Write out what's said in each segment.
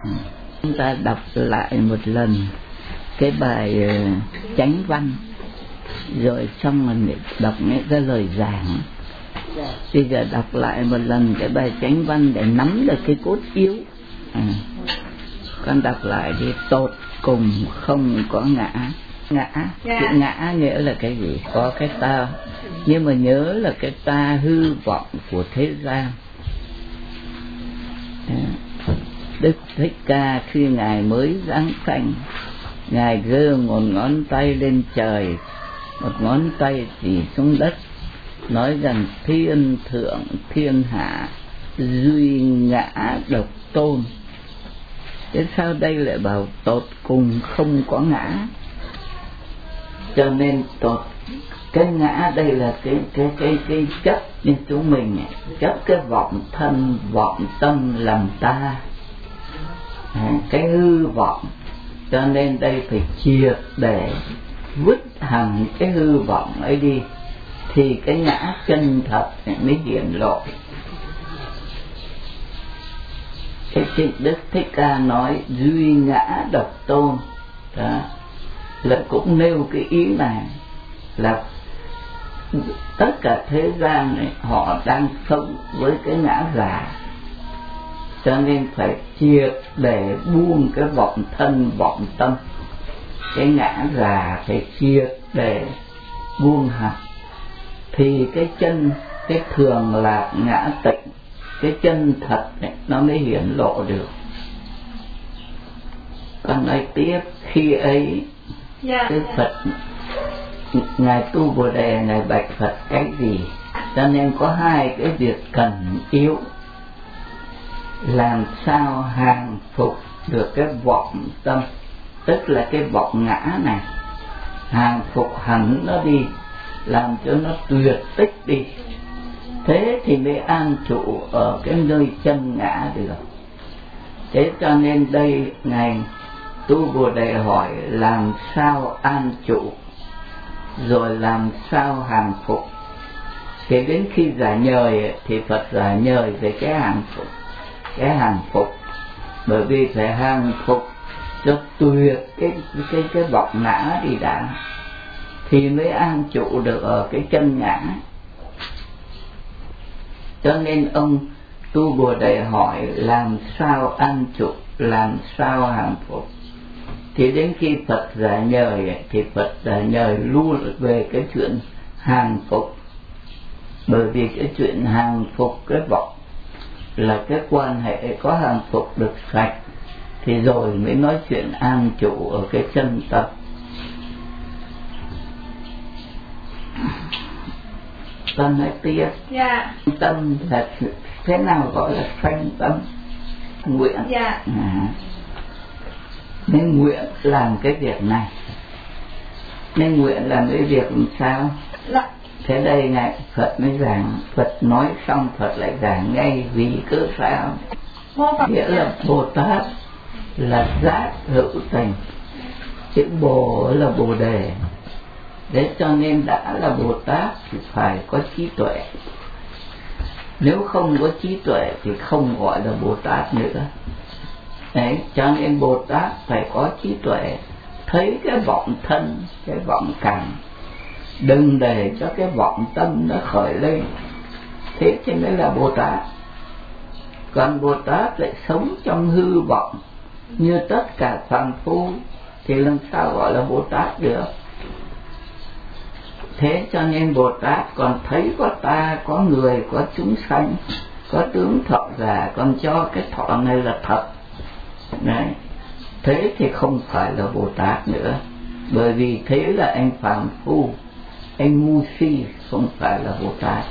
Chúng ta đọc lại một lần cái bài chánh văn, rồi xong mình đọc những cái lời giảng. Bây giờ đọc lại một lần cái bài chánh văn để nắm được cái cốt yếu. Con đọc lại đi. Tột cùng không có ngã. Ngã, chữ ngã nghĩa là cái gì? Có cái ta, nhưng mà nhớ là cái ta hư vọng của thế gian. Đức Thích Ca khi Ngài mới giáng sanh, Ngài giơ một ngón tay lên trời, một ngón tay chỉ xuống đất, nói rằng thiên thượng thiên hạ duy ngã độc tôn. Thế sao đây lại bảo tột cùng không có ngã? Cho nên tột cái ngã đây là cái chấp như chúng mình chấp cái vọng thân vọng tâm làm ta, cái hư vọng. Cho nên đây phải triệt để vứt hẳn cái hư vọng ấy đi, thì cái ngã chân thật mới hiển lộ. Cái Trịnh Đức Thích Ca nói duy ngã độc tôn đó, là cũng nêu cái ý này là tất cả thế gian này họ đang sống với cái ngã già, cho nên phải triệt để buông cái vọng thân vọng tâm. Cái ngã già phải triệt để buông hẳn, thì cái chân, cái thường lạc ngã tịnh, cái chân thật này, nó mới hiển lộ được. Còn nói tiếp, khi ấy cái Phật, Ngài Tu Bồ Đề, Ngài bạch Phật cái gì? Cho nên có hai cái việc cần yếu. Làm sao hàng phục được cái vọng tâm, tức là cái vọng ngã này, hàng phục hẳn nó đi, làm cho nó tuyệt tích đi. Thế thì mới an trụ ở cái nơi chân ngã được. Thế cho nên đây Ngài Tu Bồ Đề hỏi làm sao an trụ, rồi làm sao hàng phục. Thế đến khi giải nhời thì Phật giải nhời về cái hàng phục. Cái hàng phục, bởi vì phải hàng phục cho tuyệt cái vọng ngã đi đã, thì mới an trụ được ở cái chân ngã. Cho nên ông Tu Bồ Đề hỏi làm sao an trụ, làm sao hàng phục. Thì đến khi Phật giải nhời thì Phật giải nhời luôn về cái chuyện hàng phục. Bởi vì cái chuyện hàng phục cái vọng là cái quan hệ có hàng phục được sạch, thì rồi mới nói chuyện an trụ ở cái chân tâm. Tâm nói tiếp. Tâm là thế nào gọi là sanh tâm? Nguyện. Nên nguyện làm cái việc này. Nên nguyện làm cái việc làm sao? Thế đây này Phật mới giảng, Phật nói xong Phật lại giảng ngay vì cớ sao. Nghĩa là Bồ Tát là giác hữu tình, chữ Bồ là Bồ Đề. Thế cho nên đã là Bồ Tát thì phải có trí tuệ. Nếu không có trí tuệ thì không gọi là Bồ Tát nữa. Đấy, cho nên Bồ Tát phải có trí tuệ, thấy cái vọng thân, cái vọng cảnh, đừng để cho cái vọng tâm nó khởi lên. Thế cho nên là Bồ Tát. Còn Bồ Tát lại sống trong hư vọng như tất cả phàm phu, thì làm sao gọi là Bồ Tát được? Thế cho nên Bồ Tát còn thấy có ta, có người, có chúng sanh, có tướng thọ giả, còn cho cái thọ này là thật. Đấy. Thế thì không phải là Bồ Tát nữa. Bởi vì thế là anh phàm phu, anh ngu si, không phải là Bồ Tát.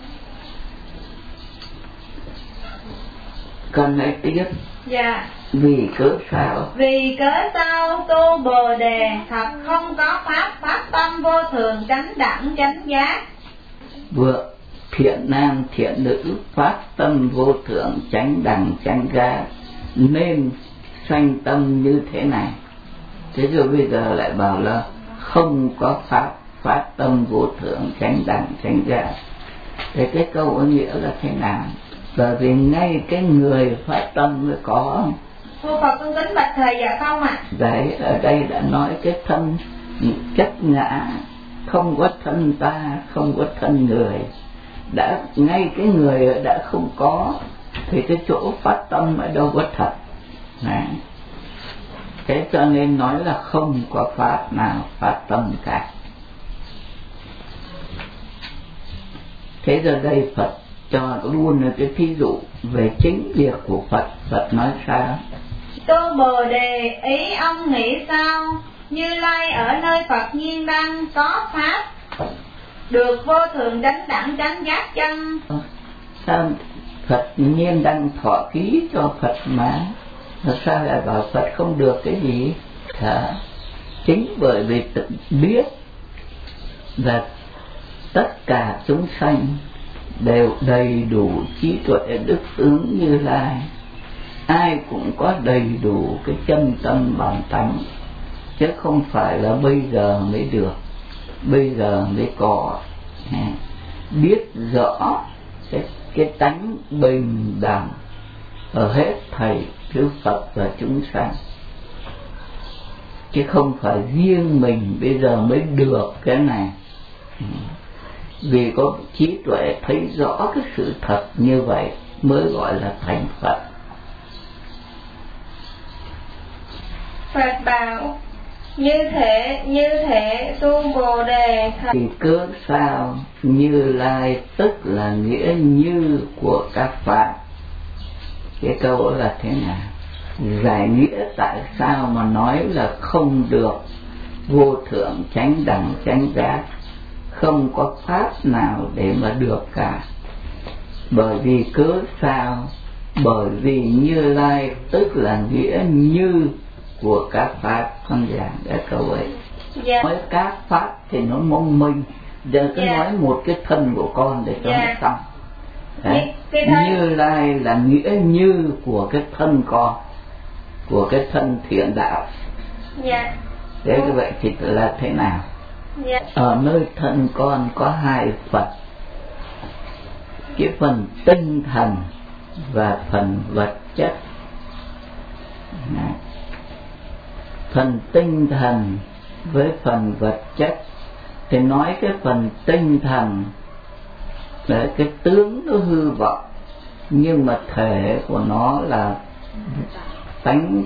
Còn nói tiếp. Vì cớ sao? Vì cớ sao Tu Bồ Đề thật không có pháp tâm vô thường chánh đẳng chánh giác. Vượng thiện nam thiện nữ pháp tâm vô thượng chánh đẳng chánh giác, nên sanh tâm như thế này. Thế rồi bây giờ lại bảo là không có pháp tâm vô thượng chánh đẳng chánh giác. Thế cái câu nghĩa là thế nào? Bởi vì ngay cái người phát tâm mới có. con kính bạch thầy dạ không ạ. Đấy, ở đây đã nói cái thân chất ngã, không có thân ta, không có thân người. Đã ngay cái người đã không có thì cái chỗ phát tâm ở đâu có thật. Đấy. Thế cho nên nói là không có pháp nào phát tâm cả. Thế giờ đây Phật cho luôn là cái thí dụ về chính việc của Phật. Phật nói sao? Tu Bồ Đề, ý ông nghĩ sao? Như Lai ở nơi Phật nhiên đăng có pháp, được vô thường chánh đẳng chánh giác chân. Sao Phật nhiên đăng thọ ký cho Phật mà sao lại bảo Phật không được cái gì? Chính bởi vì tự biết là tất cả chúng sanh đều đầy đủ trí tuệ đức tướng Như Lai, ai cũng có đầy đủ cái chân tâm bản tánh, chứ không phải là bây giờ mới được, bây giờ mới có. Biết rõ cái tánh bình đẳng ở hết thảy chư Phật và chúng sanh, chứ không phải riêng mình bây giờ mới được cái này. Vì có trí tuệ thấy rõ cái sự thật như vậy mới gọi là thành Phật. Phật bảo như thế tu Bồ Đề thì cớ sao Như Lai tức là nghĩa như của các pháp. Cái câu là thế nào? Giải nghĩa tại sao mà nói là không được vô thượng chánh đẳng chánh giác, không có pháp nào để mà được cả. Bởi vì cớ sao? Bởi vì Như Lai tức là nghĩa như của các pháp. Con giảng cái câu ấy. Nói các pháp thì nó mong minh, giờ cứ nói một cái thân của con để cho nó xong. Đấy. Như Lai là nghĩa như của cái thân con, của cái thân thiện đạo. Thế như vậy thì là thế nào? Ở nơi thân con có hai Phật, cái phần tinh thần và phần vật chất. Phần tinh thần với phần vật chất thì nói cái phần tinh thần là cái tướng nó hư vọng, nhưng mà thể của nó là tánh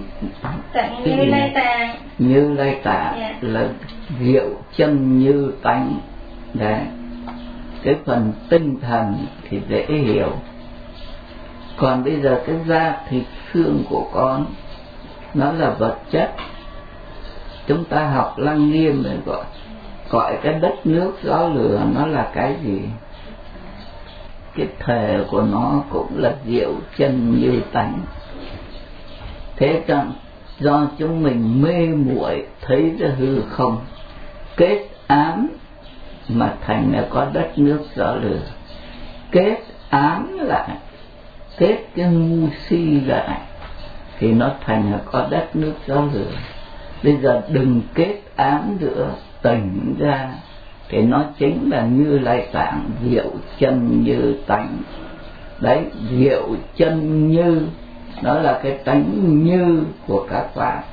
Như Lai Tạng, là diệu chân như tánh. Đấy. Cái phần tinh thần thì dễ hiểu. Còn bây giờ cái da thịt xương của con nó là vật chất. Chúng ta học Lăng Nghiêm rồi gọi cái đất nước gió lửa nó là cái gì? Cái thể của nó cũng là diệu chân như tánh. Thế rằng do chúng mình mê muội thấy ra hư không, kết ám mà thành là có đất nước gió lửa, kết ám lại, kết cái ngu si lại thì nó thành là có đất nước gió lửa. Bây giờ đừng kết ám nữa, tỉnh ra thì nó chính là Như Lai Tạng diệu chân như tánh. Đấy, diệu chân như đó là cái tánh như của các pháp.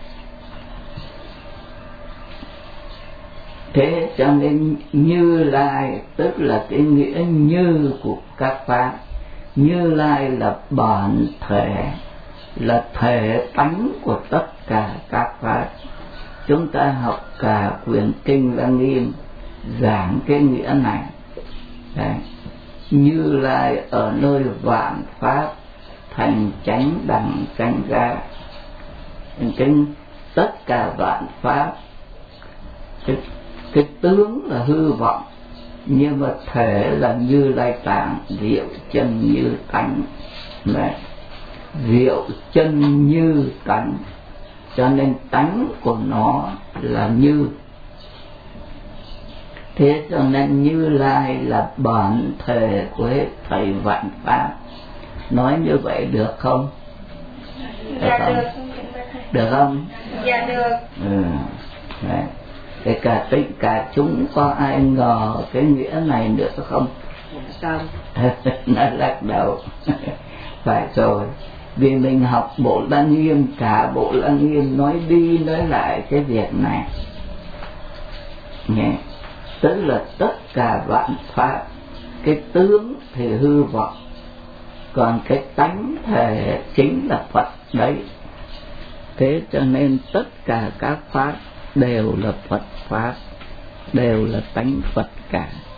Thế cho nên Như Lai tức là cái nghĩa như của các pháp. Như Lai là bản thể, là thể tánh của tất cả các pháp. Chúng ta học cả quyển kinh Lăng Nghiêm giảng cái nghĩa này. Đấy. Như Lai ở nơi vạn pháp thành chánh đẳng chánh giác. Cái tất cả vạn pháp, cái tướng là hư vọng, nhưng mà thể là Như Lai Tạng diệu chân như tánh. Đấy. Diệu chân như tánh, cho nên tánh của nó là như. Thế cho nên Như Lai là bản thể của hết thảy vạn pháp. Nói như vậy được không? Dạ được. Được không? Dạ được. Đấy. Thế cả chúng có ai ngờ cái nghĩa này nữa không? Không. Nó lắc đầu. Phải rồi. Vì mình học Bộ Lăng Nghiêm, cả Bộ Lăng Nghiêm nói đi nói lại cái việc này nghe. Tức là tất cả vạn pháp, cái tướng thì hư vọng, còn cái tánh thể chính là Phật đấy. Thế cho nên tất cả các pháp đều là Phật pháp, đều là tánh Phật cả.